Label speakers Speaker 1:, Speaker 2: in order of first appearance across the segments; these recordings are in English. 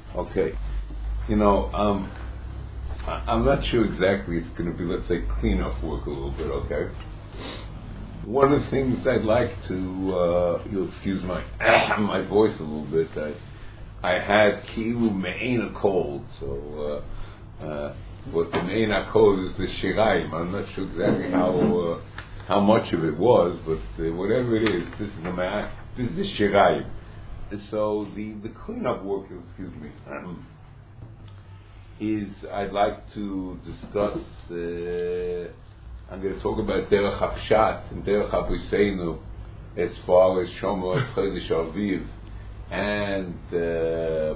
Speaker 1: Okay. I'm not sure exactly. It's going to be, let's say, cleanup work a little bit. Okay. One of the things I'd like to, you'll excuse my my voice a little bit. I had kilu me'ena cold, so what the me'ena cold is the shiraim. I'm not sure exactly how much of it was, but whatever it is, this is the shiraim. So the cleanup work, excuse me, is I'd like to discuss. I'm going to talk about Derech HaPshat and Derech HaBriseinu as far as Shomer Chodesh Aviv and the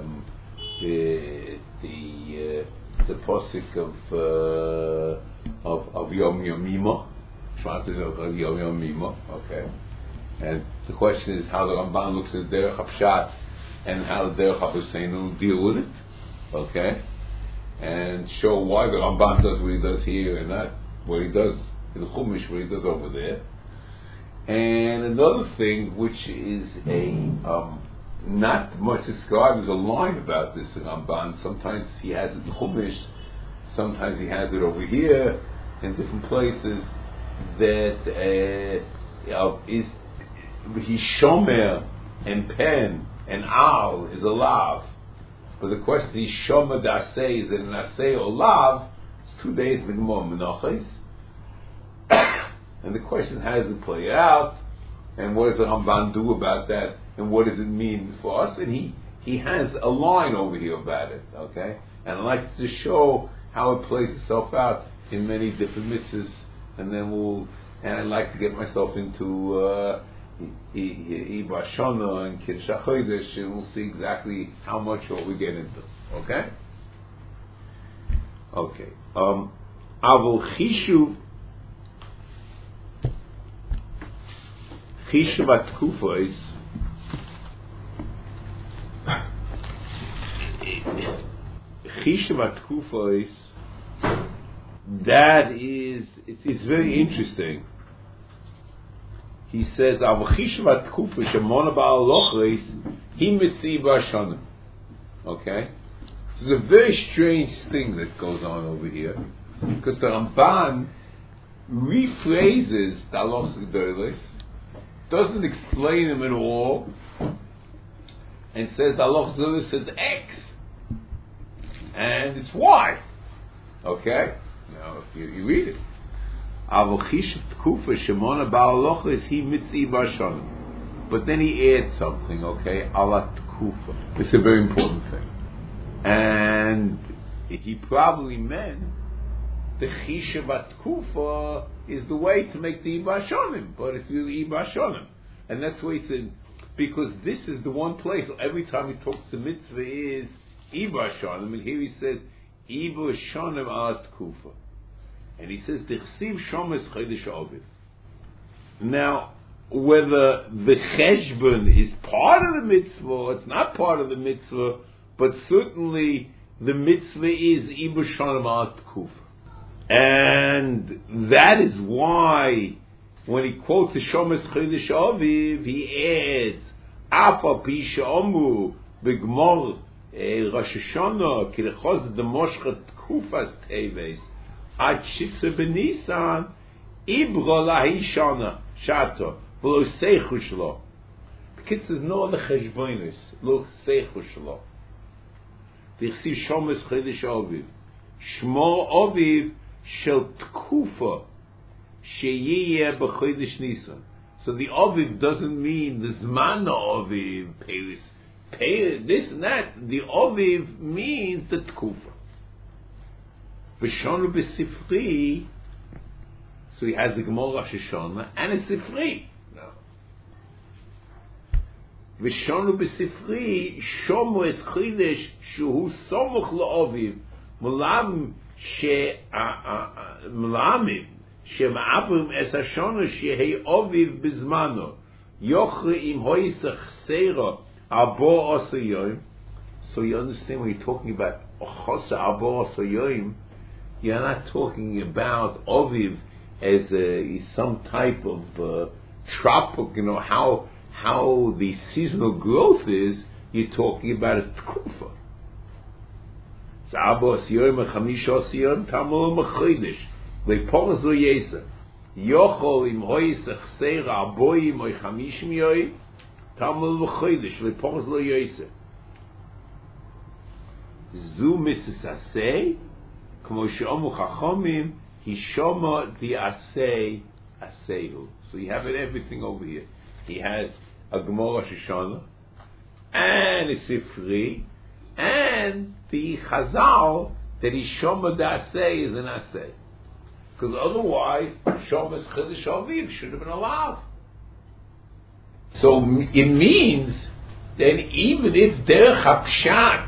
Speaker 1: posik of Yom Yomima, Shmatas of Yom Yomima. Okay, and the question is how the Ramban looks at Derech HaPshat and how the Derech HaBriseinu deal with it. Okay, and show why the Ramban does what he does here and not what he does in the Chumash, what he does over there. And another thing, which is not much described, is a line about this in Ramban. Sometimes he has it in Chumash, sometimes he has it over here in different places. That is he shomer and pen and al is a lav. But the question is shomer dasei is it an asei or lav? It's 2 days minimum menachos. And the question, how does it play out? And what does the Ramban do about that? And what does it mean for us? And he has a line over here about it, okay? And I'd like to show how it plays itself out in many different mitzvahs. And then I'd like to get myself into Iba Shana and Kiddush HaChodesh, and we'll see exactly how much what we get into, okay? Okay. Avol Chishuv Atkufos, that is, it's very interesting. He says, okay? This is a very strange thing that goes on over here, because the Ramban rephrases the Halachos Gedolos, doesn't explain them at all, and says the Halachos Gedolos says X, and it's Y. Okay? Now, if you read it. But then he adds something, okay? Alat Kufa. It's a very important thing. And he probably meant the Chishavat Kufa is the way to make the Iba Shonim, but it's really Iba Shonim. And that's why he said, because this is the one place, every time he talks to mitzvah is Iba Shonim, and here he says, Iba Shonim Alat Kufa. And he says, Tichsiv Shomes Chodesh Aviv. Now, whether the Cheshbon is part of the mitzvah, or it's not part of the mitzvah, but certainly the mitzvah is Iba Shonim Alat Kufa. And that is why, when he quotes the Shomes Chodesh Aviv, he adds, Afa Pisha Omu, B'Gmor Rosh Hashanah, Kilechos Demoshchat Kufas Teves, Ad Shitze B'Nisan, Ibro Lahi Shana, Shato, V'lo Seichu Shlo. Because there's no other Cheshbonis, Lo Seichu Shlo. V'chsi Shomes Chodesh Aviv, Shmo Aviv Shel Tkufa, Sheyiyeh B'Chodesh Nisan. So the Aviv doesn't mean the Zman Aviv, this and that. The Aviv means the Tkufa. V'shonu b'sifri, so he has the Gemara Rosh Hashanah and a Sifri. No. V'shonu b'sifri, shomu es chidesh shuhu somuch la'aviv, mulamim she'ma'abrim es hashonu shehei aviv b'zmano, yochre im hoisach seira abo asayoyim. So you understand when you're talking about Chosa abo asayoyim, you're not talking about Aviv as some type of tropic, how the seasonal growth is. You're talking about a tkufa. Abo Asiyom Chamish Asiyom Tamul Mechidish Leporos Lo Yesa Yochol Im Hoyisach Seir Aboyim Oy Chamishim Yoy Tamul Mechidish Leporos Lo Yesa Zu Mitzvah Asay Kmo Shomu Chachomim Hishoma the Asay Asehu. So you have everything over here. He has a Gemara Shoshana and a Sifri and the Chazal that Hishoma the Asay is an Asay. Because otherwise, Shomas Chedesh Aviv should have been allowed. So it means that even if Derech HaPshat,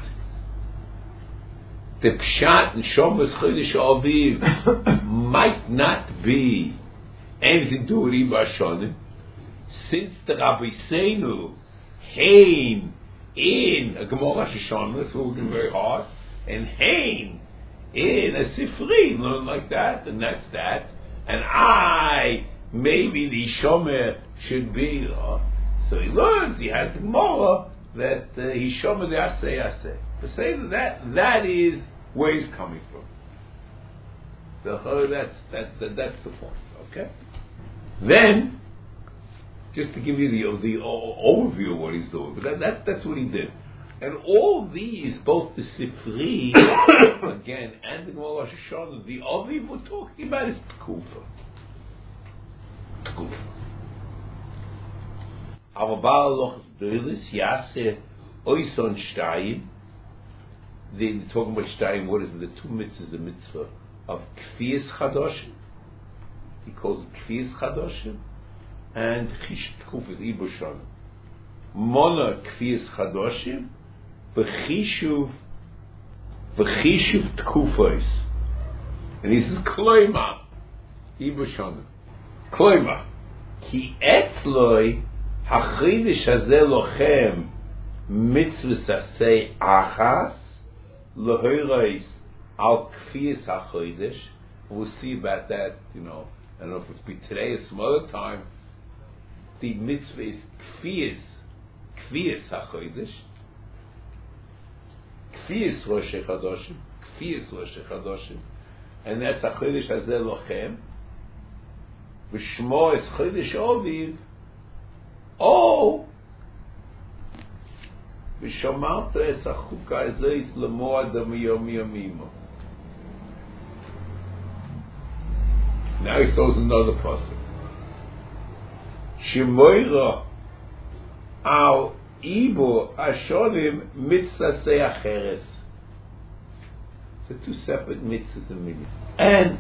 Speaker 1: the Pshat and Shomas Chedesh Aviv might not be anything to do with Iba Shonim, since the Rabbi Seinu Hain in a Gemara Shoshana, that's working very hard, and Hain in a Sifri, learn like that, and that's that, and maybe the Shomer should be, so he learns, he has the Gemara, that he Shomer the Asay. To say that is where he's coming from. That's the point, okay? Then, just to give you the overview of what he's doing, but that's what he did. And all these, both the Sifri, again, and the Gemara Rosh Hashanah, the Aviv we're talking about is Tkufa. Aber Baal Lochs Dölis, Yaseh, Oison Shtayim, they're talking about Shtayim, what is it? The two mitzvahs, the mitzvah of Kfiyas Chadoshim. He calls it Kfiyas Chadoshim, and Chish Tkufas Ibushon. Mona Kfiyas Chadoshim, V'chishuv Tkufas. And he says, Kloima, Ibushon. Kloima, Ki etzloi Hachidish Hazeh Lochem Mitzvahs Asay Achas Lehoirais Al Kfiyas HaChodesh. We'll see about that, I don't know if it's be today or some other time. The mitzvah is Kfiyas HaChodesh. Kfiyas Rosh Chodoshim. And that's HaChodesh Hazeh Lochem. V'shmo is Chodesh Aviv. V'shamarta es HaChuka Azois L'moad Miyom Yomimo. Now he throws another pasuk. Shemoira al ibo ashonim mitzvah se'acheres. So two separate mitzvahs in minute. And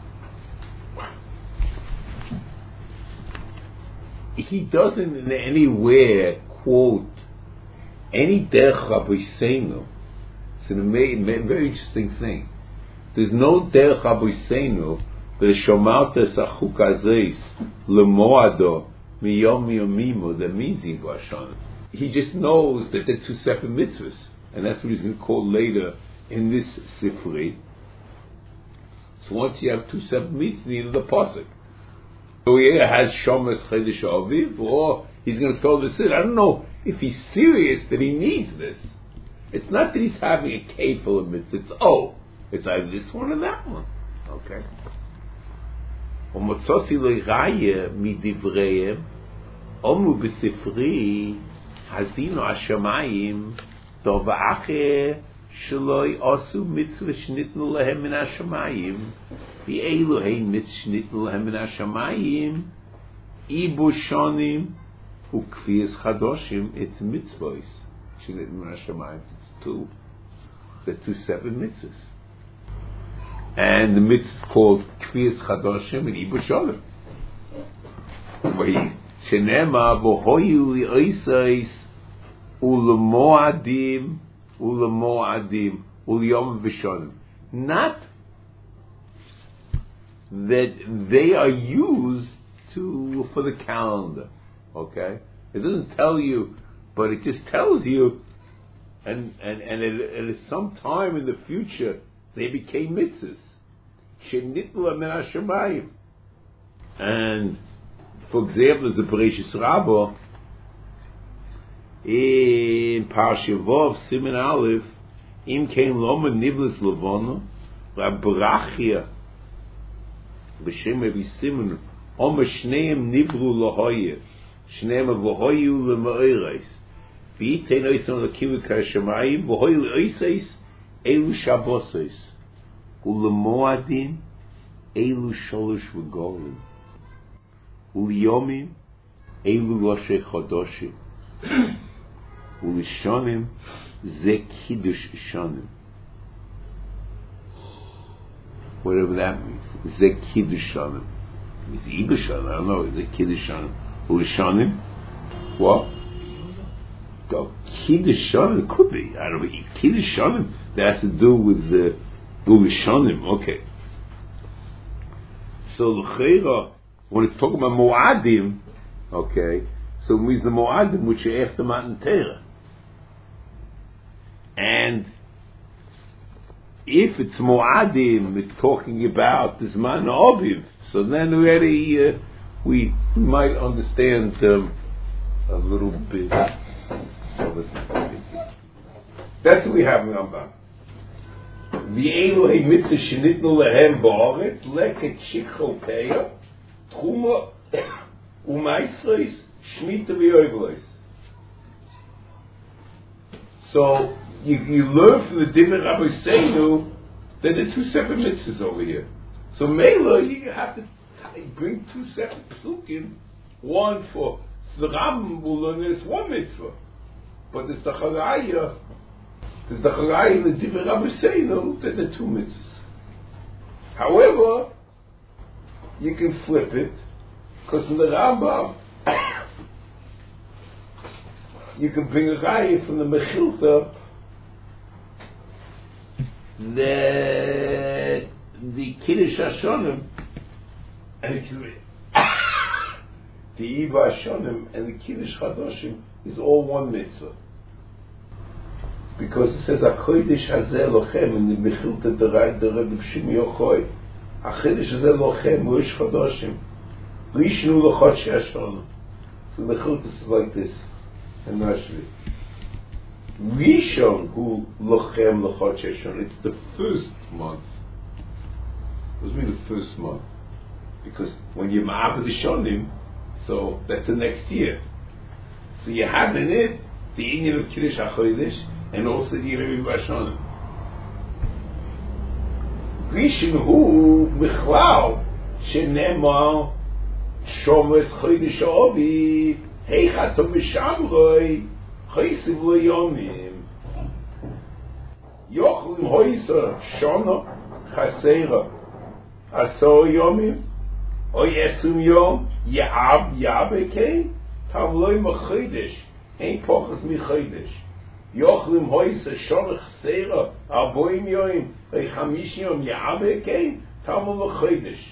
Speaker 1: he doesn't in anywhere quote any derech Rabbi Seinu. It's a very interesting thing. There's no derech Rabbi Seinu the Shomarta Sachuk Azeis Lemoado Miyom Yomimo, that means in Bashon. He just knows that they're two separate mitzvahs, and that's what he's going to call later in this Sifri. So once you have two separate mitzvahs, you need the pasuk. So he either has Shomas Chedesh Aviv, or he's going to throw this in. I don't know if he's serious that he needs this. It's not that he's having a cave full of mitzvahs. It's either this one or that one. Okay. ומצאתי לראיה מדבריהם, אומרו בספרי, הזינו השמיים, דווקא שלא יעשו מצווה שניתנו להם מן השמיים, ואילו הם מצווה שניתנו להם מן השמיים, איבו שונים וכפיס חדושים, it's mitzvahs שניתנו מן השמיים. It's two. They're two separate mitzvahs. And the mitzvah is called Kfiyas Chadoshim and Ibu Sholem. Shenema v'hoyu li'oisais u'lemoadim u'yom v'sholem. Not that they are used for the calendar. Okay? It doesn't tell you, but it just tells you, and at some time in the future, they became mitzvahs. Shenitla min hashamayim. And, for example, the Bereshis Rabbah, in Parsha Vov, Siman Aleph, Im kein Loma Niblis Lavono, Rabrachia, B'Shem Evisimon, Oma Shneim Nivru Lahoye, Shneim Avohoyu Lemoirais, V'Yitein Oisom Lakivu Kashamayim, V'Hoyu Leoiseis, Elu Shabbosais, Ulemoadim, Elu Sholosh V'Golim, Uliyomim, Elu Loshe Chodoshim, Ulishonim, Ze Kiddush Shonim. Whatever that means. Ze Kiddush Shonim. It's Iba Shonim, I don't know, Ze Kiddush Shonim. Ulishonim? What? Oh, Kiddush Shonim? It could be. I don't know. Kiddush Shonim? That has to do with the Ulishonim. Okay. So, L'cheira, when it's talking about Moadim, okay, so it means the Moadim which are after Matan Torah. And if it's Moadim, it's talking about this Man Aviv, so then already we might understand a little bit. That's what we have in Rambam. V'elu mitzvah shenitnu lehem ba'aretz leket shikchol peya tchuma u'maisreis shmita v'yoyvleis. So you learn from the Divrei Rabbi Seinu that there are two separate mitzvahs over here. So Mela, you have to bring two separate psukim. One for the Rambam will learn that it's one mitzvah, but there's the Charaya. There's the Charaya in the Divrei Rabbi Seinu that there are two mitzvahs. However, you can flip it because in the Rambam you can bring a Raya from the Mechilta that the Kiddush Hashonim and the Iba Hashonim and the Kiddush Chadoshim is all one mitzvah. Because it says HaKodesh Hazeh Lochem in the Mechilta the Rebbe Shimi Yochoi HaKodesh Hazeh Lochem Uish Chadoshim Rishnu L'chot Hashonim. So the Mechilta is like this and Rashi Rishon Hu Lochem L'chot Hashonim. It's the first month. It was really the first month. Because when you're Ma'abed Shonim, so that's the next year. So you have in it the Inyan of Kiddush HaChodesh and also the Yerim Vashonim. Rishon Hu Michlal Shenemar Shomes Chodesh Ovi Heichato Mishamroi Chaysiv L'Yomim Yochlim Hoysa Shona Chasera Asor Yomim O Yesum Yom Ya'ab Ya'bekei Tavloi M'Chodesh Ein Pochas M'Chodesh Yochlim Hoysa Shona Chasera Arboim Yom Chamish Yom Ya'bekei Tavloi M'Chodesh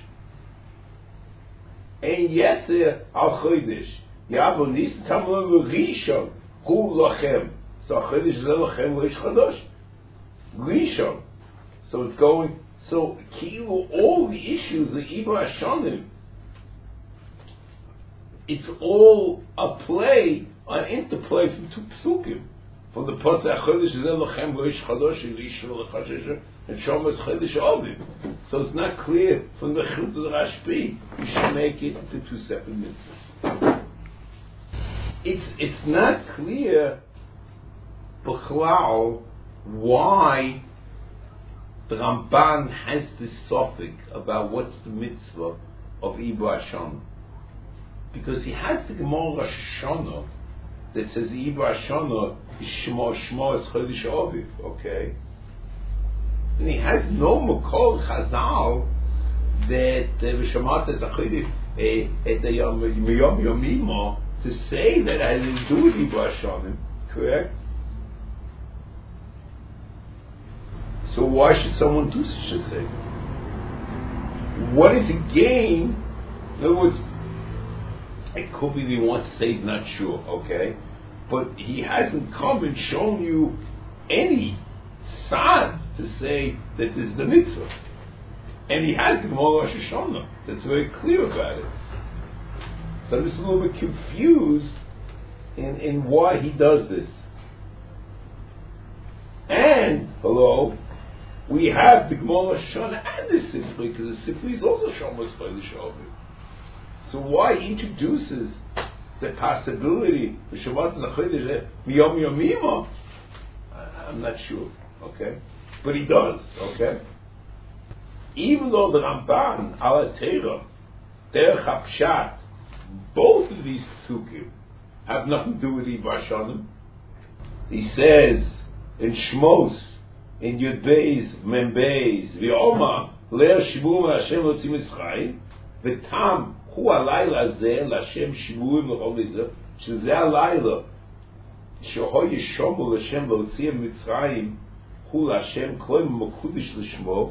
Speaker 1: Ein Yeser Al Chodesh Ya'bo Nis Tavloi L'Rishon Hu Lochem. So Chodesh Zel Lochem L'Ish Chadosh Rishon. So it's going. So all the issues of Iba Hashonim, it's all a play, an interplay from two psukim. From the Pasuk Chodesh Zel Lochem L'Ish Chadosh Rishon L'Chashesh and Shomas Chodesh Oviv. So it's not clear from the Chilta the Rashbi. You should make it into two separate mitzvahs. It's not clear, B'chlal, why the Ramban has this suffix about what's the mitzvah of Iba Hashonim. Because he has the Gemara Rosh Hashanah that says Iba Hashanah is Shema is Chodesh Aviv, okay? And he has no Makor Chazal that V'shamata Zachidiv et the Yom Yomima to say that I didn't do with Iba Hashonim, correct? So why should someone do such a thing? What is the gain? In other words, it could be he wants to say he's not sure, okay? But he hasn't come and shown you any sign to say that this is the mitzvah. And he has the Gemara Rosh Hashanah that's very clear about it. So I'm just a little bit confused in why he does this. And Hello? We have the Gemara Shana and the Sifri, because the Sifri is also Shomas by the Shavim. So why introduces the possibility of Shabbat and the Chodesh Miyom Yomima? I'm not sure, okay? But he does, okay? Even though the Ramban, Ala Teira, Derech HaPshat, both of these psukim have nothing to do with Ibar Shanim. He says in Shmos, in Yud Beis, Mem Beis, V'Oma, Le'er Shibum Hashem Lotzi Mitzrayim, V'Tam Hu Alayla Zeh L'Hashem Shibum L'Chol Mitzrayim, Shezeh Alayla Sheho Yishomu L'Hashem Lotzi Mitzrayim, Hu L'Hashem Koim Mokudish L'Shmo,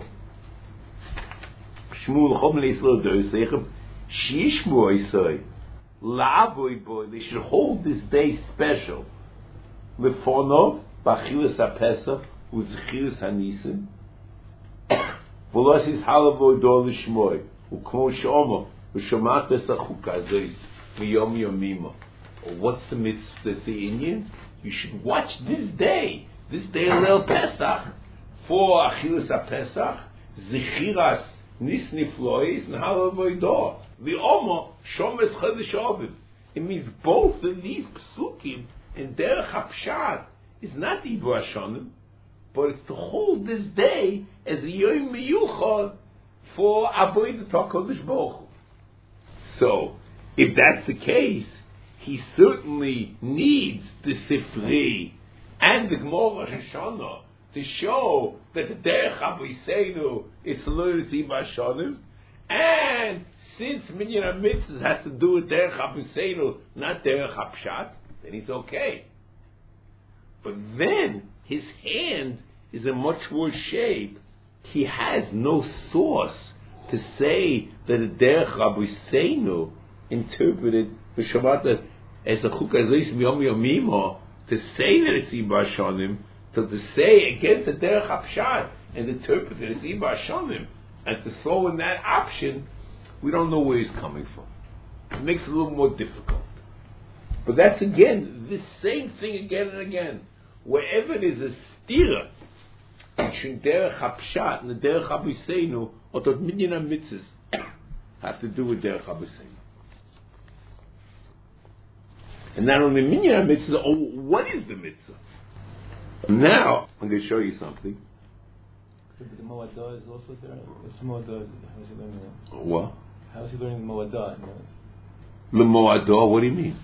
Speaker 1: Shmu L'Chol L'Yisrael Doisechem, Shishmu Yisrael, La'avoy Boy, they should hold this day special. Lefonov, B'Achilas HaPesach, U'Zechilas HaNisim, V'Losis Halavoy Dor L'Shmoy, U'Kmo Shomo, U'Shomat Pesach U'Kazois, V'Yom Yomima. What's the mitzvah, that's the Indian? You should watch this day of Pesach, for Achilas HaPesach, Zechiras Nis Niflois, and Halavoy Dor. V'Omo, Shomes Chodesh Ovid. It means both of these psukim in Derech HaPshat is not Ibar Hashanim, but it's to hold this day as a Yom Miyuchad for Avodah HaKadosh Baruch Hu. So, if that's the case, he certainly needs the Sifri and the Gemara Hashanah to show that the Derech HaBoseinu is to learn Ibar Hashanim, and since Minyan HaMitzvah has to do with Derech HaBoseinu, not Derech HaPshat, then he's okay. But then his hand is in much worse shape. He has no source to say that the Derech HaBoseinu interpreted the Shabbat as a Chuk Azois Miyom Yomima, to say that it's Ibar Hashanim, to say against the Derech HaPshat and interpret it as Ibar Hashanim, and to throw in that option, we don't know where he's coming from. It makes it a little more difficult. But that's again, the same thing again and again. Wherever there's a stira between Derech HaPshat and the Derech HaBoseinu, or the Minyan HaMitzvahs have to do with Derech HaBoseinu. And not only Minyan HaMitzvah, what is the mitzvah? Now, I'm going to show you something.
Speaker 2: But the Moadah is also there. What's the Moadah? How is he learning that?
Speaker 1: What?
Speaker 2: How is he learning the Moadah?
Speaker 1: The Moadah, what do you mean?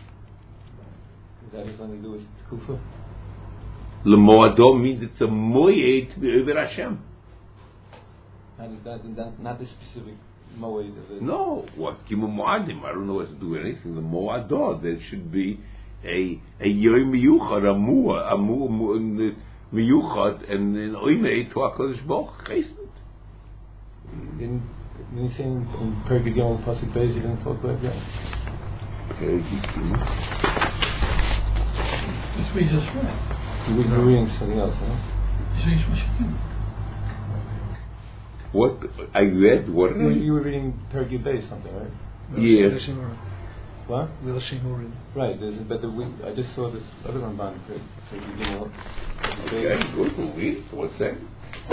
Speaker 2: Is that has something to do with Tkufa?
Speaker 1: The Moadah means it's a moed to be over Hashem.
Speaker 2: And that's not the specific Moed of it.
Speaker 1: No, what Kimu Moadim? I don't know what to do with anything. The Moadah, there should be a Yom Miyuchad, a Miyuchad, and then Oimei to HaKadosh Baruch Hu.
Speaker 2: Didn't you say in Perkei Gimel Pasuk Beis you didn't talk about that?
Speaker 3: That's what you just read.
Speaker 2: You were reading something else, huh?
Speaker 1: What I read? What
Speaker 2: you were reading Perkei Beis something, right?
Speaker 1: Yes.
Speaker 2: What?
Speaker 3: Right.
Speaker 2: I just saw this other Ramban Perkei Gimel.
Speaker 1: Okay, good. We'll read. One second.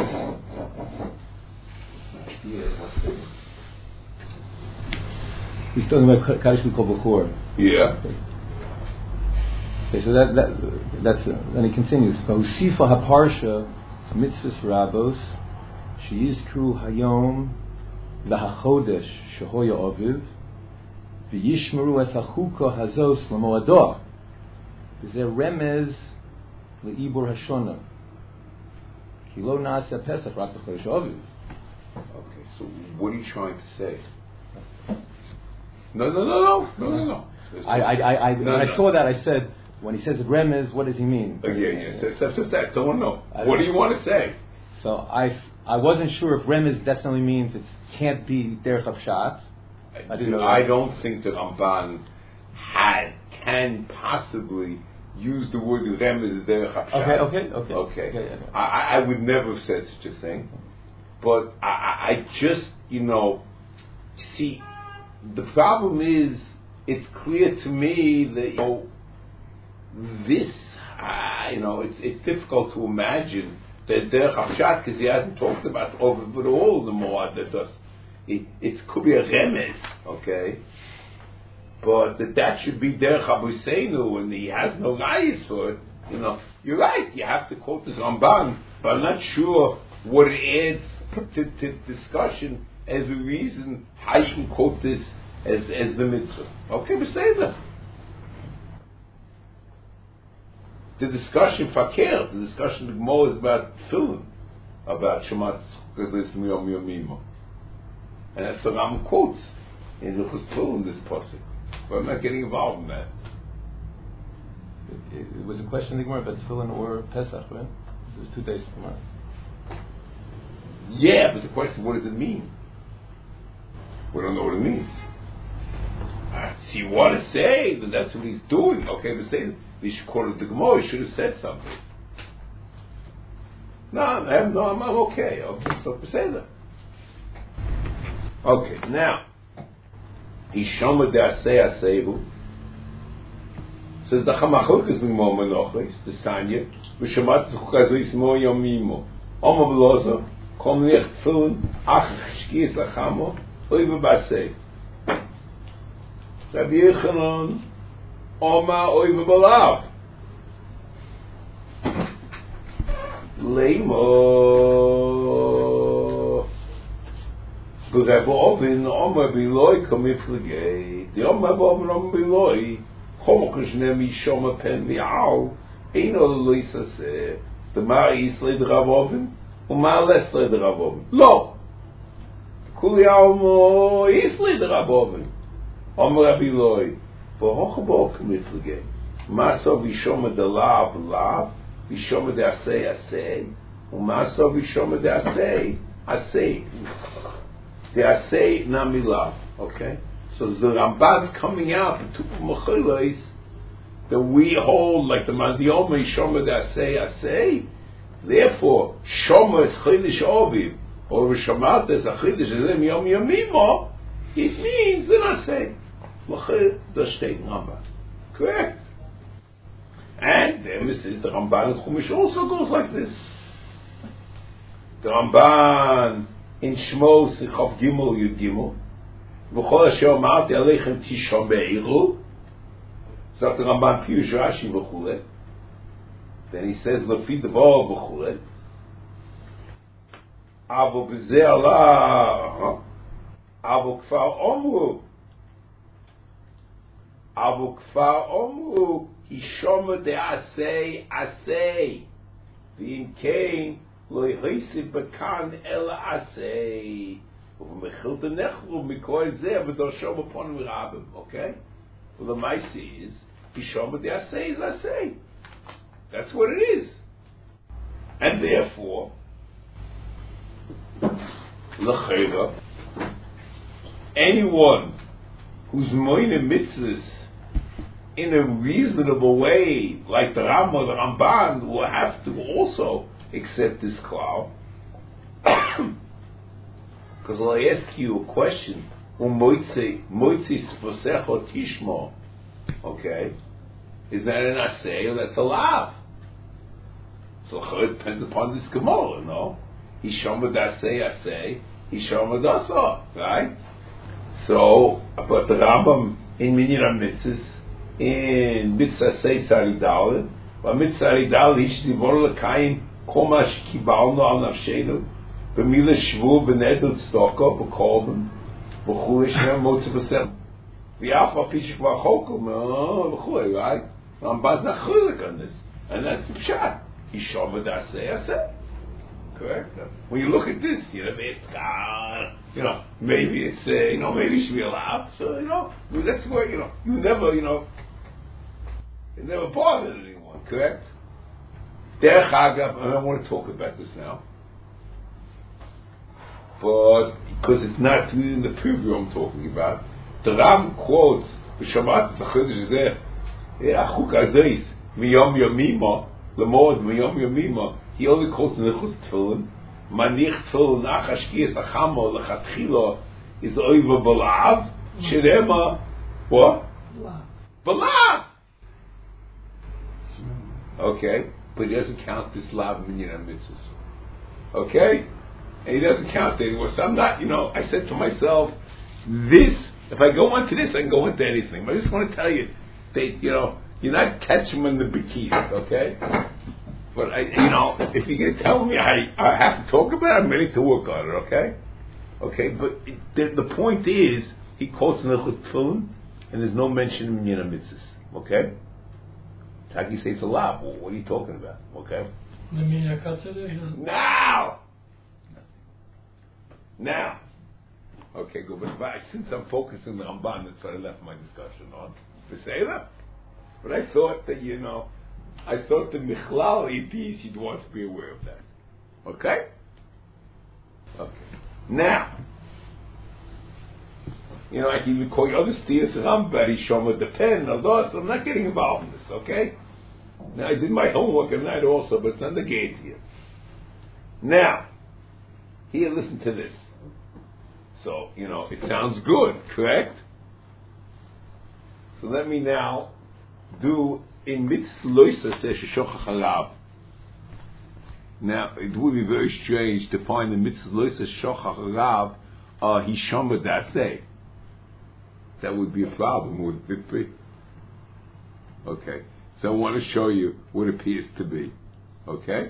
Speaker 2: He's talking about Kaddish Kol B'chor.
Speaker 1: Yeah.
Speaker 2: Okay, so that's then he continues. V'usifa haparsha mitzvahs rabos sheyizkru hayom v'hachodesh shehoya aviv v'yishmeru es hachuka hazos l'moadah. V'zeh remez le'ibur hashona ki lo na'aseh pesach rak b'chodesh aviv.
Speaker 1: Okay, so what are you trying to say? No.
Speaker 2: When I saw that, I said, when he says remez, what does he mean?
Speaker 1: Yeah. So that. Someone know. What do you want to say?
Speaker 2: So I wasn't sure if remez definitely means it can't be derech HaPshat.
Speaker 1: I don't think that Ramban can possibly use the word remez as derech HaPshat. Okay.
Speaker 2: Yeah.
Speaker 1: I would never have said such a thing. But I just, see, the problem is, it's clear to me that, this, it's difficult to imagine There's derech hapshat because he hasn't talked about over but all the moad that does. It could be a remes, okay, but that should be derech Abuseinu, and he has no rayis for it. You know, you're right. You have to quote this Ramban, but I'm not sure what it adds to discussion as a reason how you can quote this as the mitzvah. Okay, but say that. The discussion fakir, the discussion of the Gemara is about tefillin, about Shemat Gazis Miyom Yomimo. And that's the Ram quotes in the tefillin, this pasuk. But I'm not getting involved in that.
Speaker 2: It was a question in the Gemara about tefillin or Pesach, right? It was 2 days of Gemara.
Speaker 1: Yeah, but the question, what does it mean? We don't know what it means. So you want to say that that's what he's doing? Okay, but say they should call it the Gemara. He should have said something. No, I'm okay. Okay, so say that. Okay, now Hishama de'aseh asehu says the Chamachok is the Gemara Menochos, the Sanya, v'shamat zukazis mo yomimo. Omer v'lozo kom nech tefillin ach shkiyas lachamo oiva b'aseh. Rabbi Yechanan Oma oiva b'lav leimo because Rabbi Ovin Oma b'loi kamifligei the Oma b'ovin Oma b'loi chomokash nemi shoma pen mi'al eino l'loisa se the ma'i islay the Rabbi Ovin u'ma leslay the Rabbi Ovin lo kuli almo islay the Rabbi Ovin Omer Rabbi Loi, v'hochabo k'mifligei. Maso v'shoma delav lav, v'shoma de'asei asei, u'maso v'shoma de'asei asei. De'asei nami lav. Okay, so the Ramban's coming out in two mechilos that we hold like the Mandioma v'shoma de'asei asei. Therefore, shoma is chidish oviv, or v'shomat is a chidish ezem yom yomimo. It means the asei. The state number. Correct. And the emphasis, the Ramban in Chumash also goes like this. The Ramban in Shmo Sichov Gimel Yud Gimel V'chol asher amarti aleichem tishameru. So the Ramban Pirush Rashi v'chule. Then he says Lefi Devar v'chule. Avo b'zeh Allah Avo Kfar Omru Avu kfar omru hishoma de'asei asei v'im kein lo yhisib bekan ela asei uv'mechil tenechlu mikol zeh v'doshom upon mirabim. Okay, well the ma'isi is hishoma de'asei is asei. That's what it is, and therefore l'chayra anyone who's moine mitzvahs in a reasonable way, like the Rambam or the Ramban, will have to also accept this klal. Because I'll ask you a question. Moitzi sposecho tishmo. Okay, is that an asay or that's a lav? So it depends upon this Gemara, no? Hishoma dasay asay, hishoma dasa, right? So, but the Rambam in Minyan Mitzvahs in Mitzvah Sei Tzari but Mitzvah Tzari Ish Zivor L'Kaim Kol Ma Shekibalnu Al Nafshenu B'Mila Shvu B'Nedut Tzedakah B'Korban B'Chulei Shem Motzi B'Sem V'Yaf Al Pi Shekvar Chokum B'Chulei, right? Ramban's not chulik on this, and that's the pshat. Hishoma Dasei Aseh. Correct. When you look at this, maybe it's maybe it should be allowed. So that's where you never it never bothered anyone. Correct. Derech Agav, and I want to talk about this now, but because it's not in the preview I'm talking about, the Ram quotes B'Shabbat Zachidish Zeh Achuk Azeis Miyom Yomima Lemod Miyom Yomima. He only quotes Nechus Tefillin. Manich Tefillin Achashkiyas Achamo Lechatchila is Oiva B'Lav Shirema what? B'Lav. Okay. but he doesn't count this lav minyan mitzvahs. Okay? And he doesn't count it anymore. So I'm not, I said to myself, this, if I go into this, I can go into anything. But I just want to tell you that, you're not catching them in the bikini, okay? But if you're going to tell me I have to talk about it, I'm ready to work on it, okay? Okay, but the point is, he quotes Nilchus Tefillin, and there's no mention in Minyan Mitzvahs, okay? How can you say it's a lav? Well, what are you talking about, okay? Now! Okay, good, but since I'm focusing on Ramban, that's what I left my discussion on. To say that? But I thought that, I thought the Michlal EPs, you'd want to be aware of that. Okay? Okay. Now, I can even call you other steers, Rambari, Shoma, the pen, so I'm not getting involved in this, okay? Now, I did my homework at night also, but it's not the gate here. Now, here, listen to this. So, it sounds good, correct? So let me now do in mitzvah sheshachach harav. Now, it would be very strange to find the mitzvah sheshachach harav hishama daseh. That would be a problem, wouldn't it be? Okay, so I want to show you what it appears to be. Okay?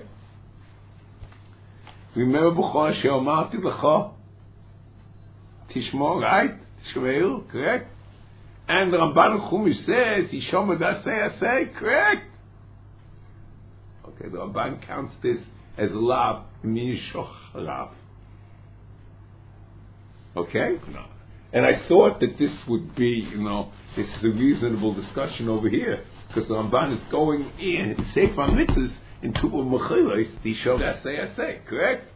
Speaker 1: Remember b'chol asher amarti l'cha tishmor, right? Tishmeru, correct? And the Ramban Chumash says, Yishoma dasei asei, correct? Okay, the Ramban counts this as a lav, means shoch lav. Okay? No. And I thought that this would be, this is a reasonable discussion over here, because the Ramban is going in Sefer Mitzvahs in Tubal Mechilos, Yishoma dasei asei, correct?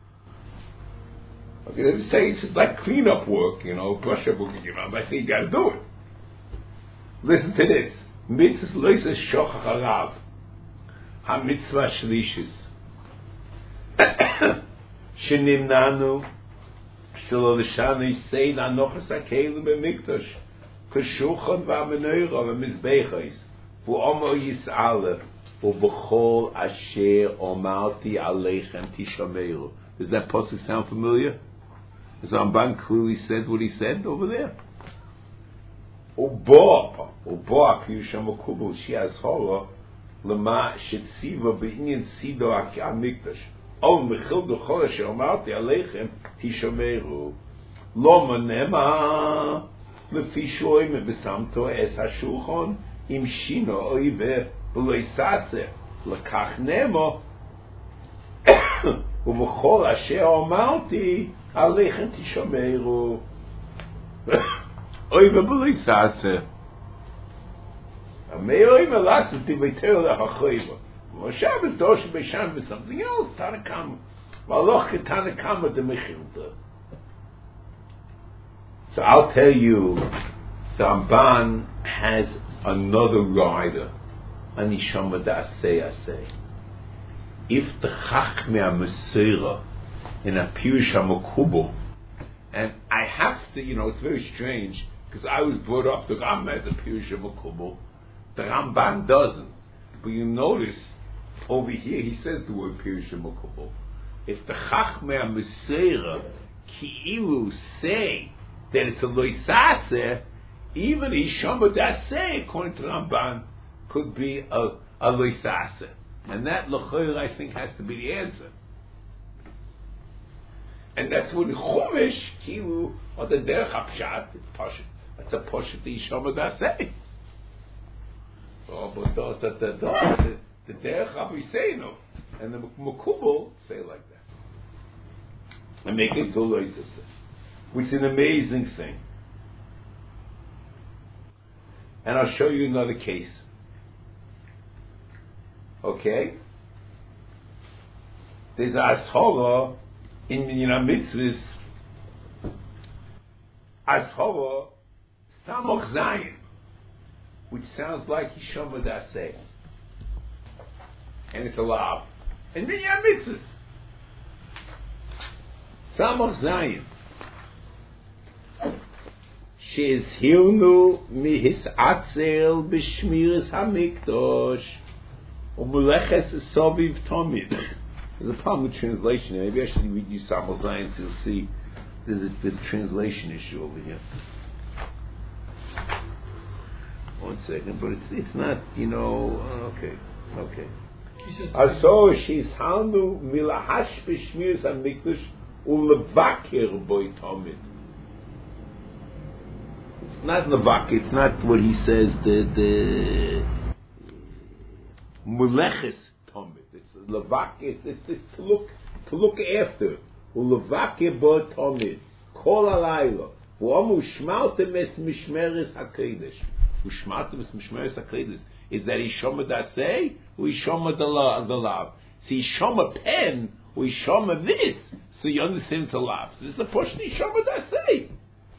Speaker 1: Okay, let's say it's just like cleanup work, brush up work, but I say you gotta do it. Listen to this. Mitzvah loisa shochach harav. Ha-mitzvah shlishis. Shenimnanu shelo l'shanu yisein anochas ha-keilim b'mikdash k'shulchan v'amenorah v'mizbechos v'omo yis'aleh v'b'chol asher omarti aleichem tishameru. Does that pasuk sound familiar? Has Ramban clearly said what he said over there? Ubo Piyusha Makubal Shiaz Hora Lama Shetziva B'inyan Sido HaMikdash O Mechil D'Chol Asher Amarti Aleichem Tishameru Loma Nema Lefi Shoyim B'Samto Es HaShulchan Im Shino Oive V'Lo Yisaseh L'Kach Nema U'Mechol Asher Amarti Aleichem Tishameru Oy v'buli sase. May oy v'lasas divatel ha'chayva. Moshav is dosh b'sham with something else. Tanakam. Maloch Tanakam de Mechilta. So I'll tell you, the Ramban has another rider. Anishama da'aseh aseh. If the Chachmei HaMesorah in a Pirush HaMakubal, and I have to, it's very strange, because I was brought up, the Rambam has a Pirush HaMakubal, the Ramban doesn't. But you notice, over here, he says the word Pirush HaMakubal. If the Chachmei HaMesorah Ki'ilu say that it's a Loisaseh, even Hishama Daseh, according to Ramban, could be a Loisaseh. And that L'choyer, I think, has to be the answer. And that's when Chumash, Kilu, or the Derech HaPshat, it's Pashat. That's a Pashat Hishama Daseh. Oh, but the Derech HaPisenu and the Makubal say like that. And make it to Loisaseh. Which is an amazing thing. And I'll show you another case. Okay? There's a Ashara in Minyan Mitzvahs. Ashara Samoch Zayin, which sounds like Hishama Daseh. And it's a lav. In Minyan Mitzvahs. Samoch Zayin. She'ezhirnu mihisatzel b'shmiras hamikdosh. Umuleches soviv tomid. There's a problem with translation. Maybe I should read you Samuel Zion so you'll see there's a translation issue over here. 1 second, but it's not, okay. Also, she's halnu milahash b'shmiras hamikdash ulevakir boy tomid. It's not levak. It's not what he says. The muleches tomid. It's levak. It's to look after. Ulevakir boy tomid. Kol alayla. V'amu shmaltem es mishmeres hakodesh. Ushmatem es mishmeres hakodesh. Is that Ishoma Dasei or Ishoma the Lav? See, Ishoma pen or Ishoma this, so you understand it's a Lav. So this is a portion of Ishoma Dasei.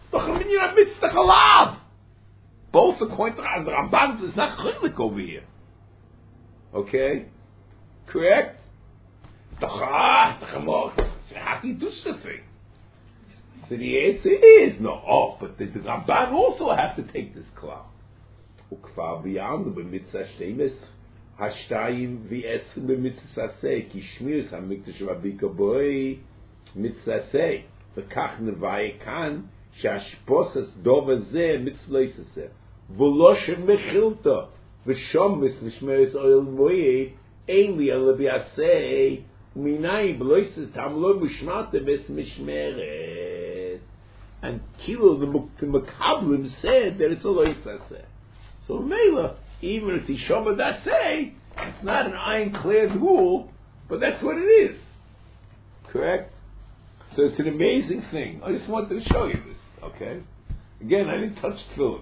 Speaker 1: Both according to the Ramban, it's not chilek over here. Okay? Correct? How do you do something? So the answer is no. But the Ramban also has to take this class. וכבר ביארנו במצווה 12 השתיים ו10 במצווה עשה כי שמירת המקדש והביקור בוי מצווה עשה וכך נביא כאן שהשפוסס דובר זה מצווה עשה ולא שמחילתו ושומס ושמירת אוהל מועד אין לי אלא ביעשה ומנין בלא עשיתם לא משמרתם את משמרת and כאילו the Makablim said that it's a lo yisaseh. So Mela, even if it's Shoma Dasei, it's not an ironclad rule, but that's what it is. Correct? So it's an amazing thing. I just wanted to show you this, okay? Again, I didn't touch tefillin.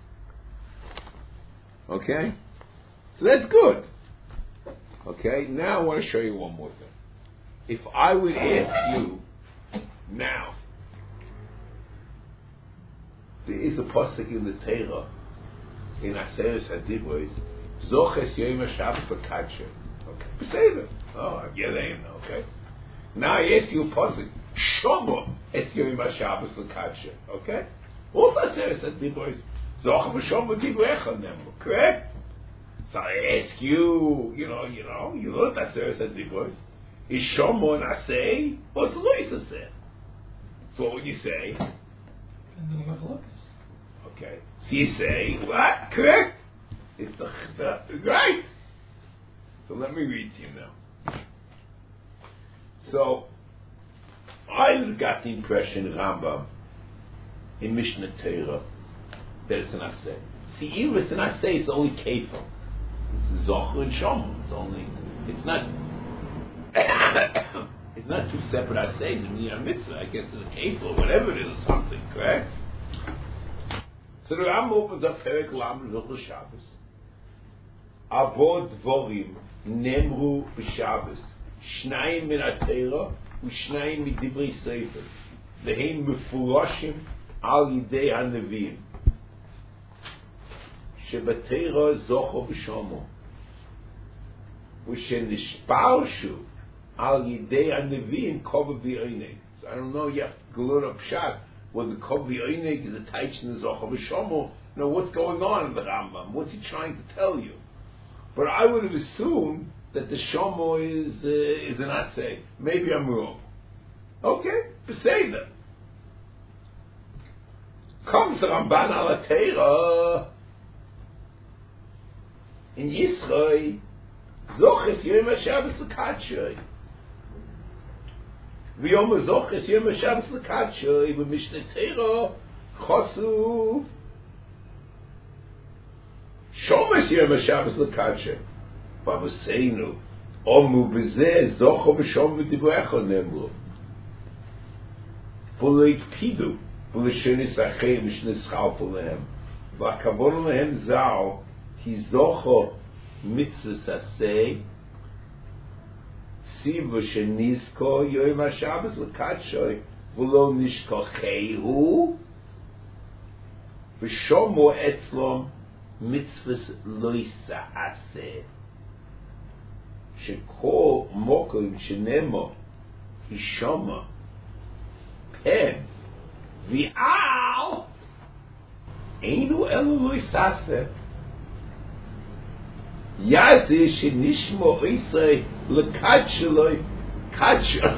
Speaker 1: Okay? So that's good. Okay? Now I want to show you one more thing. If I would ask you now, there is a pasuk in the Torah in Aseres HaDibros, Zoches Yom HaShabbos L'Kadsher. Okay, say that. Oh, yeah, they know. Okay. Now I ask you a pasuk, Shomo Es Yom HaShabbos L'Kadsher. Okay. Also Aseres HaDibros, Zoch V'Shomo Dibrecha Nemo. Correct. So I ask you, you look at Aseres HaDibros. Is Shomo an Asay or it's Lo Yisaseh? So what would you say? Okay. So you say, what? Correct? It's the right. So let me read to you now. So, I got the impression, Rambam, in Mishnah Torah, that it's an Aseh. See, even if it's an Aseh, it's only Kefil. It's Zocher and Shomer. It's not it's not two separate Asehs in the Mitzvah. I guess it's a Kefil or whatever it is, or something, correct? So the Rambam opens up Perek Lamed Hilchos Shabbos. Abo Dvorim Nemru b'Shabbos Shnayim min HaTorah u'Shnayim miDivrei Sefer V'hem Mefurashim al Yidei HaNeviim SheBaTorah Zocho v'Shomo U'Shenishparshu al Yidei HaNeviim Kova v'Oineg. So I don't know, you have to go up Pshat. Was the Kovi Oineg is a Taich in the Zocher v'Shomo? Now what's going on in the Rambam? What's he trying to tell you? But I would have assumed that the Shomo is an Aseh. Maybe I'm wrong. Okay, Beseder. Comes the Ramban al Torah in Yisroi Zoches Yom HaShabbos L'Kadsher. ויום הזוכס יום השבס לקדשוי במשנה תורה חוסו שומס יום השבס לקדשוי ובסיינו אומו בזה זוכו ושום ודברכו נאמרו ולא הקפידו ולשנס אחרי משנס חלפו להם והכוון להם זהו כי זוכו מצווה עשה Siva Shenisko Yom HaShabbos L'Kadshoy V'lo Nishkochehu V'shomo Etzlom Mitzvahs Lo Yisa'aseh Shekol Mokim Shenemo Hishoma Pen V'al Einu Elu Lo Yisa'aseh. Yazi shenishmo isay lekacheloi kacha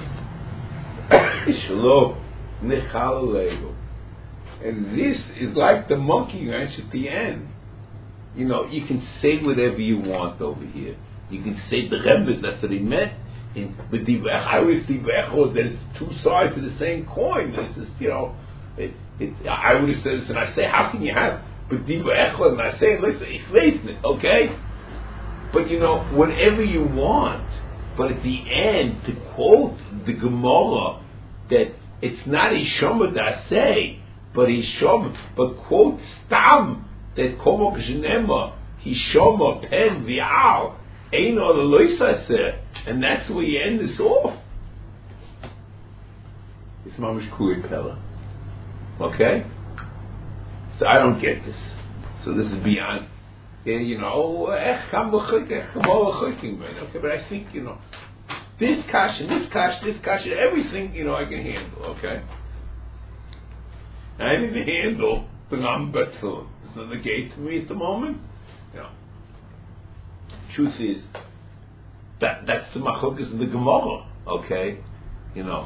Speaker 1: shlo nechalolego. And this is like the monkey wrench at the end. You know, you can say whatever you want over here. You can say the Rebbe, that's what he meant. But I always think that it's two sides of the same coin. It's just, you know, I would have said this, and I say, how can you have B'diva Echad? And I say, listen, ich weiß nicht, okay? But you know, whatever you want. But at the end, to quote the Gemara, that it's not Ishoma Dasei, but Ishoma, but quote Stam, that Komok Zhenema, Hishoma Pen Vial, Eino Loisase, and that's where you end this off. It's Mamish Kui Pella. Okay? So I don't get this. So this is beyond, you know, okay, but I think, you know, this kasha, everything, you know, I can handle, okay? I need to handle the Rambatul. It's not the gate to me at the moment. You know. Truth is, that's the machokas of the Gemara, okay? You know.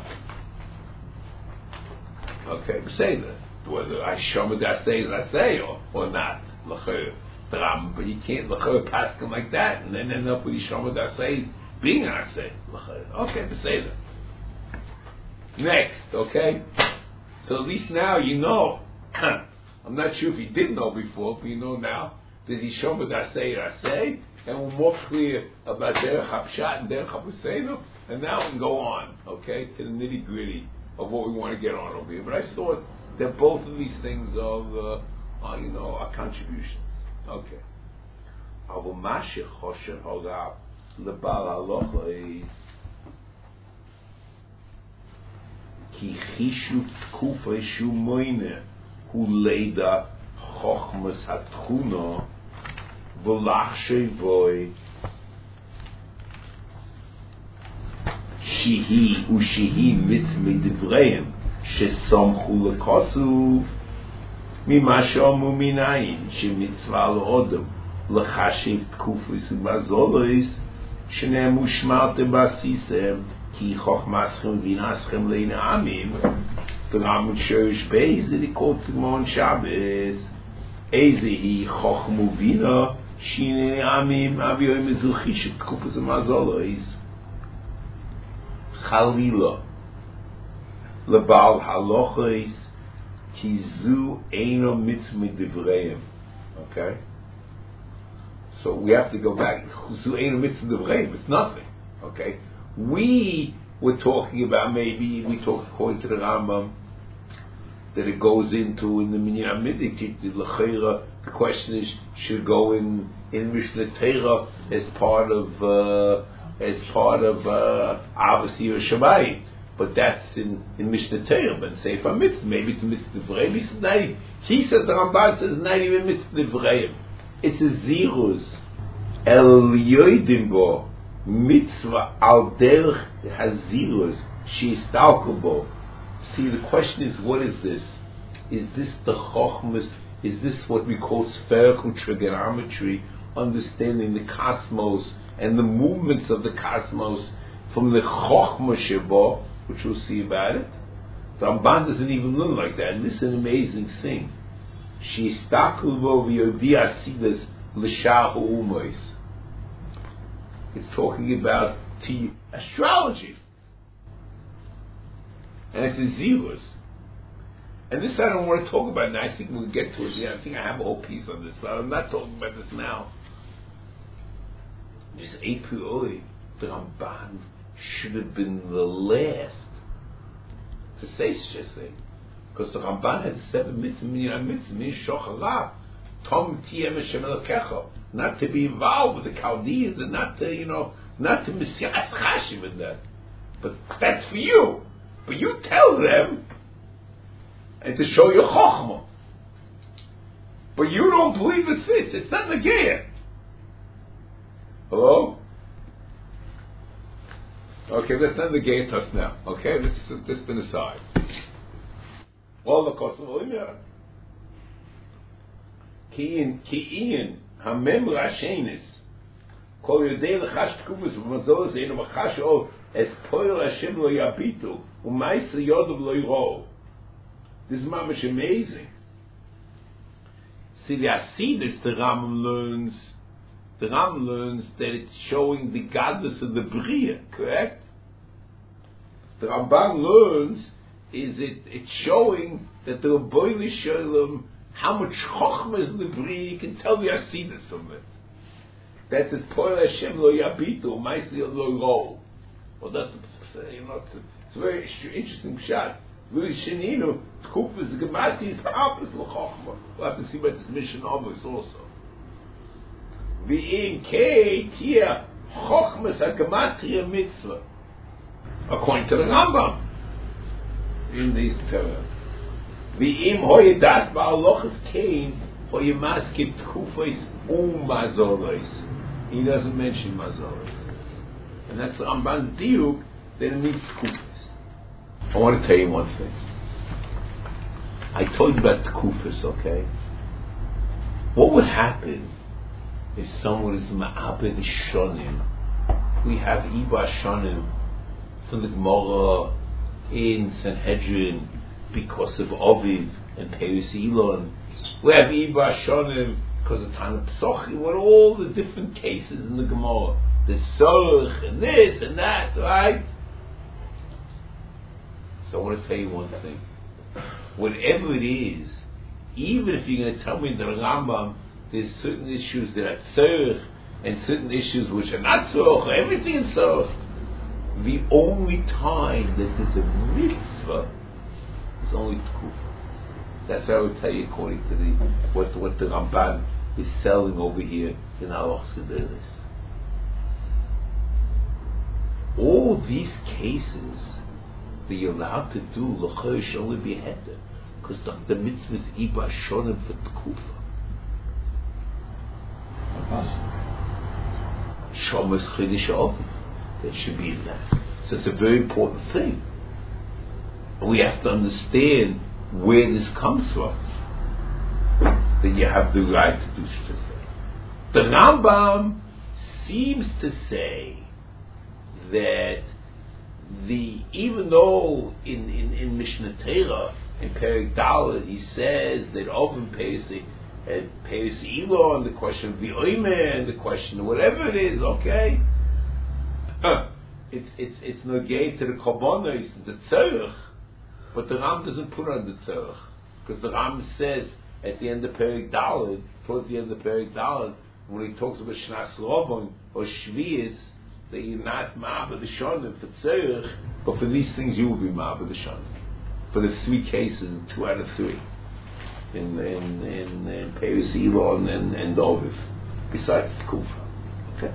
Speaker 1: Okay, say that. Whether I shomer that I say or not. But you can't paskin like that and then end up with shomer that say being I say. Okay, but say that. Next, okay? So at least now you know. I'm not sure if you did know before, but you know now. There's Yishoma that I say, and we're more clear about Derech HaPshat and Derech HaPusenu, and now we can go on, okay, to the nitty gritty of what we want to get on over here. But I thought that both of these things are you know, are contributions. Okay. Avo Mashich Choshen Hogav Lebal Halocha is Ki Chishu Tkufa Shu Moine Hu Leida Chochmas Hatchuna V'lach Shevoi Shihi Ushihi Mitzvei Devreim Shesomchu Lekosuv Mima Shomu Minayin Shemitzvah L'odom L'chashiv Tkufis U'mazolois Shenemu Shmarte Basisem Ki Chochmaschem Vinaschem Leine Amim V'ramut Sherish Beis Zedikot Mon Shabbos Ezehi Chochmu Vina Shine Amim Avioy Mezuchi Shit Tkufis U'mazolois Chalila Lebal Halochis Kizu Eino Mitzvah Devreim. Okay? So we have to go back. Kizu Eino Mitzvah Devreim. It's nothing. Okay? We were talking about, maybe we talked according to the Rambam that it goes into in the Minyan Midik. The question is, should go in Mishnah Torah as part of obviously Yerushalayim. But that's in Mishnah Torah, but say if I'm mitzvah, maybe it's mitzvah Devreim. He said the Ramban says not even mitzvah Devreim. It's a ziruz el yoidim bo mitzvah al derech haziruz she istalkabo. See, the question is, what is this? Is this the chochmas? Is this what we call spherical trigonometry, understanding the cosmos and the movements of the cosmos from the chochma sheba, which we'll see about it. The Ramban doesn't even learn like that, and this is an amazing thing. She stakulvo v'yodia sidas l'shahu umois. It's talking about astrology, and it's a zirus. And this I don't want to talk about now. I think we'll get to it. Yeah, I think I have a whole piece on this, but I'm not talking about this now. Just a priori, the Ramban should have been the last to say such a thing, because the Ramban has 7 mitzvahs, shocharav, tom tiyem Hashem Elokecha, not to be involved with the Chaldeans and not to, you know, not to misyas chashiv in that. But that's for you. But you tell them, and to show your chochmah. But you don't believe it fits. It's not negayah. Hello? Okay, let's not negate us now. Okay, this has been aside. All the cost of Olimia. Ki'in hamem rashenis Kol Yodei L'chash Tkufas V'mazol Zeinu V'chash O Es Poil Hashem Lo Yabitu U'Maisa Yodov Lo Yiro. This is mamish amazing. See, the Asidus, the Rambam learns that it's showing the godless of the Bria, correct? The Ramban learns it's showing that the Rabbeinu Shalom, how much chokhmah is in the Bria, you can tell the Asidus from it. That is Poel Hashem Lo Yabitu, Maisi Lo Yiro. Well, that's it's a very interesting shot. Really, Sheninu, Tkufas, the Gemati is opposite of Chokhmah. We'll have to see about this mission obvious also. V'im kei tia Chokhmah HaGematria Mitzvah. According to the Rambam. In these terms. V'im hoye das ba'alochas kein hoye maskit Tkufas Mazoros. He doesn't mention Mazoros. And that's the Ramban's diuk that it needs Tkufas. I want to tell you one thing. I told you about the Kufas, okay? What would happen if someone is Ma'abed Shonim? We have Iba Shonim from the Gemara in Sanhedrin because of Oviv and Peris Elon. We have Iba Shonim because of Tana Psochi. What are all the different cases in the Gemara? The Sorach and this and that, right? So I want to tell you one thing. Whatever it is, even if you're going to tell me that the Rambam, there's certain issues that are tzorich and certain issues which are not tzorich, everything is tzorich. The only time that there's a mitzvah is only tkufa. That's how I would tell you according to what the Ramban is selling over here in Halachos Gedolos. All these cases that you're allowed to do l'chor should only be heter, because the mitzvah is iba shonim for tkufa. Shomas chidish oviv, that should be in that. So it's a very important thing, and we have to understand where this comes from. That you have the right to do stuff. The Rambam seems to say that even though in Mishnah Torah in Perek Dalet he says that Oven Pesach and Pesach Elon, the question of the Oimer and the question of whatever it is, okay, it's negate to the Korbanos, the Tzorich, but the Ram doesn't put on the Tzorich, because the Ram says at the end of Perek Dalet, towards the end of Perek Dalet, when he talks about Shnas Robon or Shvius, that you're not ma'abed the shonim for tzorich, but for these things you will be ma'abed the shonim. For the three cases, 2 out of 3, in Peris Elon and Oviv, besides Kufa. Okay.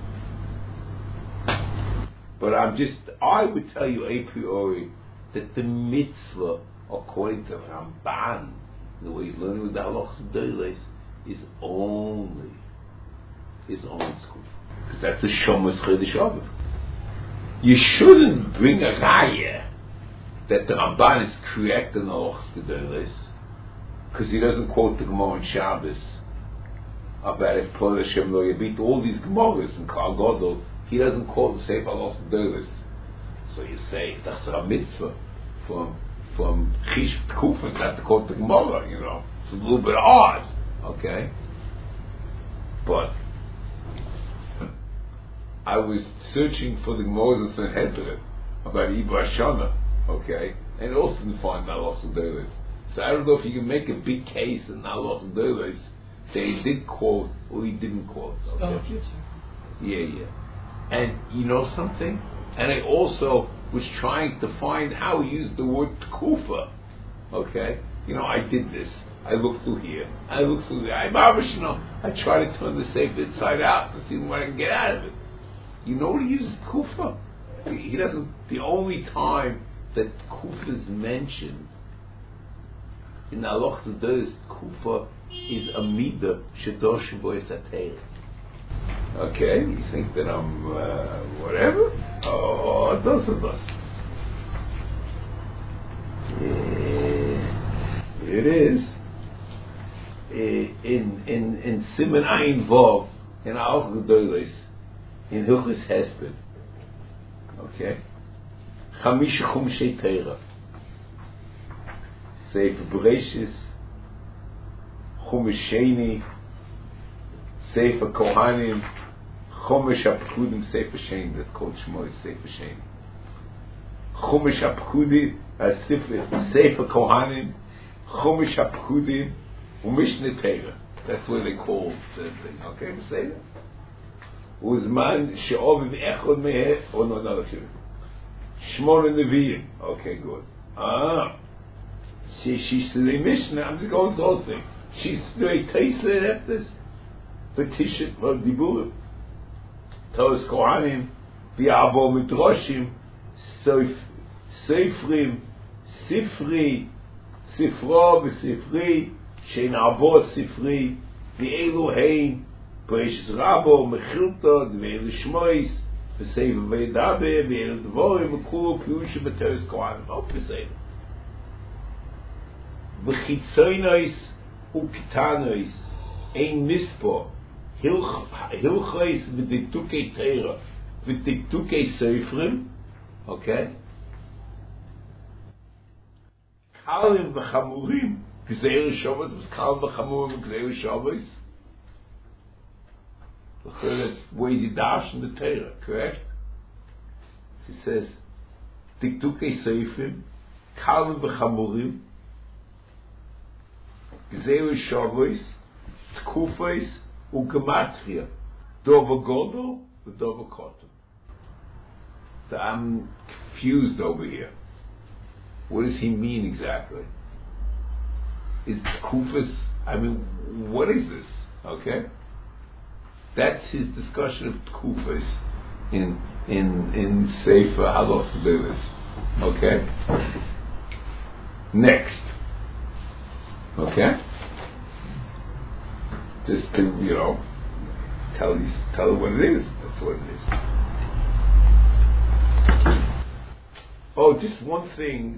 Speaker 1: But I would tell you a priori that the mitzvah, according to Ramban, the way he's learning with the Halachos Gedolos, is only Kufa. Because that's a Shomas Chedesh Oviv. You shouldn't bring a raya that the Ramban is correct in the Halachos Gedolos, because he doesn't quote the Gemara in Shabbos about if Poel Hashem Lo Yabitu, all these Gemaras in Kal Gadol, he doesn't quote the Sefer Halachos Gedolos. So you say that's a mitzvah from Chish Kufas not to quote the Gemara, you know. It's a little bit odd, okay? But I was searching for the Gemara in Sanhedrin about Iba Shana, okay, and also didn't find Halachos Gedolos. So I don't know if you can make a big case in Halachos Gedolos that he did quote or he didn't quote. Okay? Yeah. And you know something? And I also was trying to find how he used the word Tkufa. Okay? You know, I did this. I looked through here. I looked through there. I tried to turn the safe inside out to see what I can get out of it. You know what he uses Kufa? He doesn't. The only time that Kufa is mentioned in the Halachos Gedolos, Kufa is a midah shedosh bo esatei. Okay, you think that I'm whatever? Oh, those of us. It is in Siman Ayin Vav in Halachos Gedolos. in Hilchus Hesped. Okay? Chamish Chumshei Teira. Sefer Bereshis, Chumash Sheni, Sefer Kohanim, Chumash HaPekudim, Sefer Sheni. That's called Shmois, Sefer Sheni. Chumash HaPekudim, Sefer Kohanim, Chumash HaPekudim, Umishneh Teira. That's what they call the thing. Okay, say that. Uzman she'oviv echod meh, or no, another few. Shmona Nevi'im. Okay, good. She's the Mishnah. I'm just going through the whole thing. She's very tasted at this. Petition for Diburim. Toras Kohanim, Bi'abo Midrashim, Seifrim, Sifri, Sifra, Sifri, Shein Abo Sifri, V'elu Hein, Bereshis Rabo, Mechilta, V'elu Shmois, V'Sefer V'Yedabe, V'elu Dvorim, V'Kulu Pirushim B'Toras Kohanim. Oh, V'Sefer. V'chitzonos u'ketanos ein mispo hilchos v'diktukei teira v'diktukei seifrim. Okay. Kalim v'chamurim gzeir shavos was kalim v'chamurim gzeir shavos. That's ways he dash in the teira, correct? He says diktukei seifrim kalim v'chamurim Gzeir Shavuos, Tkufos, Ugematria, Dover Godel, the Dover Kotum. So I'm confused over here. What does he mean exactly? Is Tkufos? I mean, what is this? Okay, that's his discussion of Tkufos in Sefer Haloch Levis. Okay. Next. Okay? Just to, tell what it is. That's what it is. Oh, just one thing.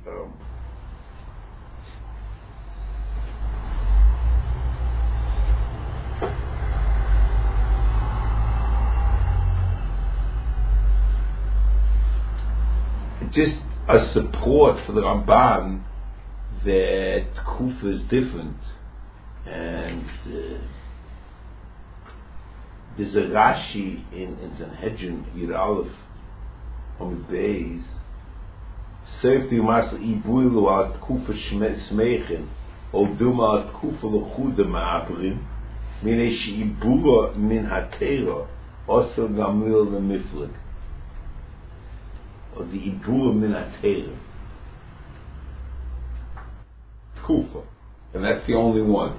Speaker 1: Just a support for the Ramban that Kufa is different, and there's a Rashi in Sanhedrin Yud Aleph on the Beis. Seif di Masel Ibuilu al Kufa Smeichen or Duma al Kufa Lechuda Ma'abrim Minei She'ibura Min HaTeira Oser Gamil Lemiflik, or the Ibura Min HaTeira Kufa, and that's the only one.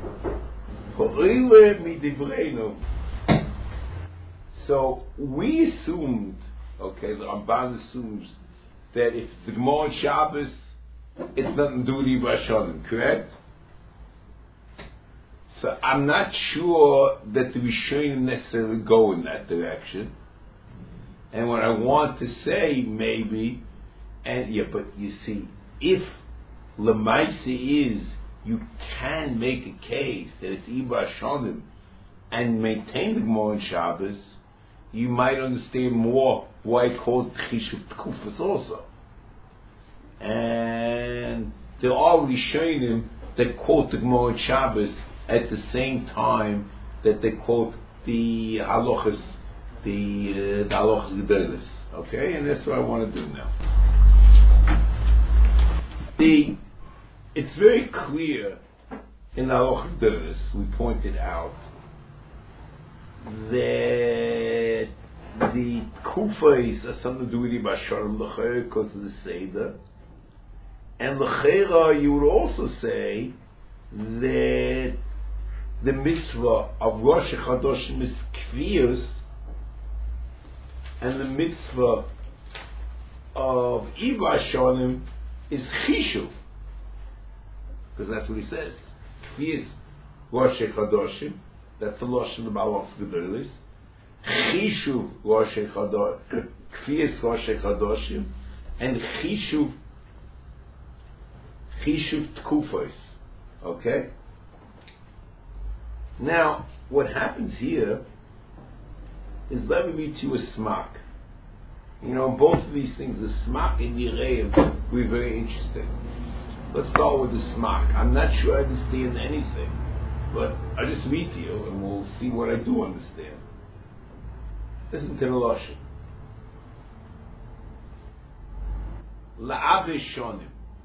Speaker 1: So we assumed, okay, the Ramban assumes that if the Gemara on Shabbos, it's nothing to do with Yibra Shonim, correct? So I'm not sure that the Rishonim necessarily go in that direction. And what I want to say, maybe, but you see, if Lemaise is, you can make a case that it's Yibra Shonim and maintain the Gemara on Shabbos, you might understand more why it's called Chishuv Tkufas also. And there are Rishonim that quote the Gemara on Shabbos at the same time that they quote the halachas, the halachas gedolos. Okay, and that's what I want to do now. It's very clear in the halachas gedolos, we pointed out that the kufas are something to do with the Basharim L'chera because of the Seder, and L'chera you would also say that the mitzvah of Rosh Chodesh is Kviyos, and the mitzvah of Yibra Shonim is Chishuv, because that's what he says. Kviyos Rosh Chodesh, that's the Lashon of Balach Gedolos. Chishuv Rosh Chodesh, Kviyos Rosh Chodesh, and Chishuv Tkufos. Okay? Now, what happens here is let me read to you a smak. You know, both of these things, the smak and yireim, we're very interesting. Let's start with the smak. I'm not sure I understand anything, but I just read to you and we'll see what I do understand. Listen to the lashon. La'ave shonim.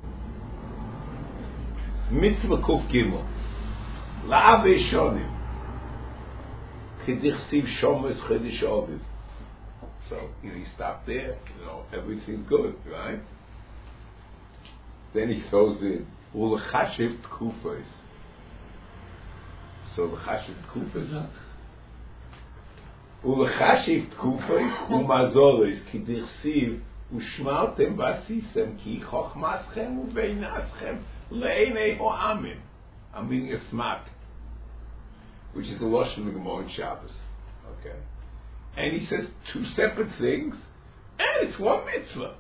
Speaker 1: Mitzvah kuf gimel. La'ave shonim. Chedich siv shomes chedish aviv. So, you stop there, everything's good, right? Then he throws in, Ulechashiv Tkufos. So, Ulechashiv Tkufos. Ulechashiv Tkufos, Umazolis, Kidich Siv, Ushmaltem Vasisem, Ki Chochmaschem, Uveinaschem, Leinei Ho'amim. I'm reading a smak, which is the Lashon of the Gemara in Shabbos. Okay? And he says two separate things, and it's one mitzvah.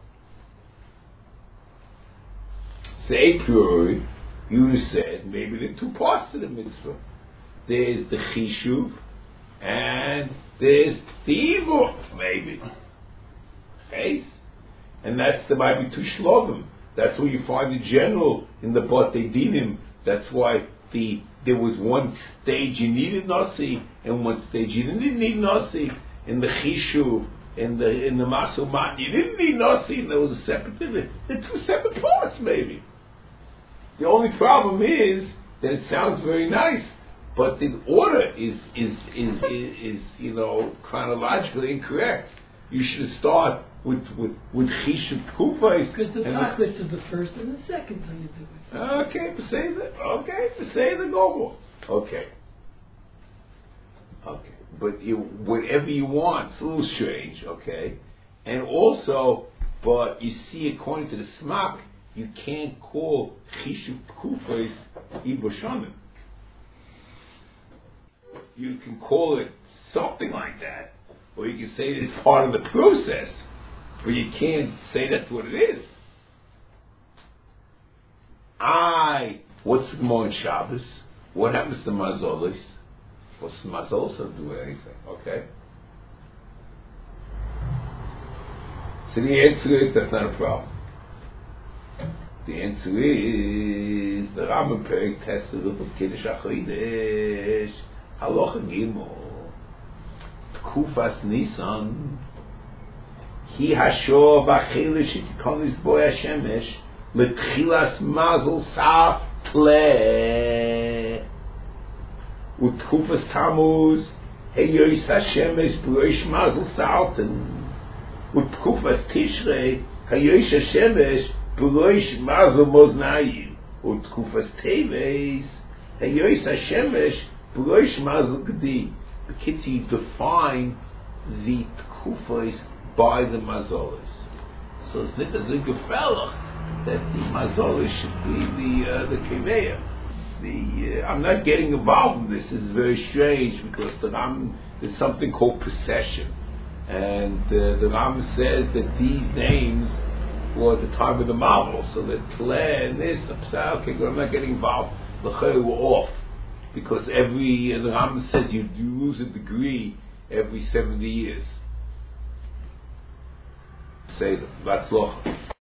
Speaker 1: Say purely, you would have said maybe there are two parts to the mitzvah. There's the chishuv, and there's the ivur, maybe. Okay? And there might be two shlogim. That's where you find the general in the Batei Dinim. That's why there was one stage you needed nasi, and one stage you didn't need nasi. In the chishuv, in the masumat, you didn't need nasi, and there was a separate thing. They're two separate parts, maybe. The only problem is that it sounds very nice, but the order is chronologically incorrect. You should start with chishuv kufais.
Speaker 3: Because the tachlis is the first and the second thing you do.
Speaker 1: Okay, say the gomo. Okay. But whatever you want, it's a little strange, okay? And also, but you see, according to the smak, you can't call Chishuv Kufos Iboshanim. You can call it something like that, or you can say it's part of the process, but you can't say that's what it is. What's the Gemara in Shabbos? What happens to Mazolis? Well, Mazolis doesn't do anything, okay? So the answer is that's not a problem. The answer is the Rambam Perek tested with Kiddush Achodesh Halacha Gimel Tkufas Nisan Ki Hashor B'Chilish Itikonis Boy Hashemesh L'Tchilas Mazel Sa Tleh Utkufas Tammuz Heyois Hashemesh B'Rosh Mazel Sa'alten Utkufas Tishrei Heyois Hashemesh B'Rosh Mazel Moznayim Utkufas Teves Heyois Hashemesh B'Rosh Mazel Gedi. B'Kitzi, define the Tkufas by the Mazolis. So it's not as a gefellach that the Mazolis should be the Keveya. I'm not getting involved in this. This is very strange because there's something called procession, and the Ram says that these names were at the time of the marvel. So that Tleh and this, okay, I'm not getting involved. The Chay were off because the Ram says you lose a degree every 70 years. Say that's loch.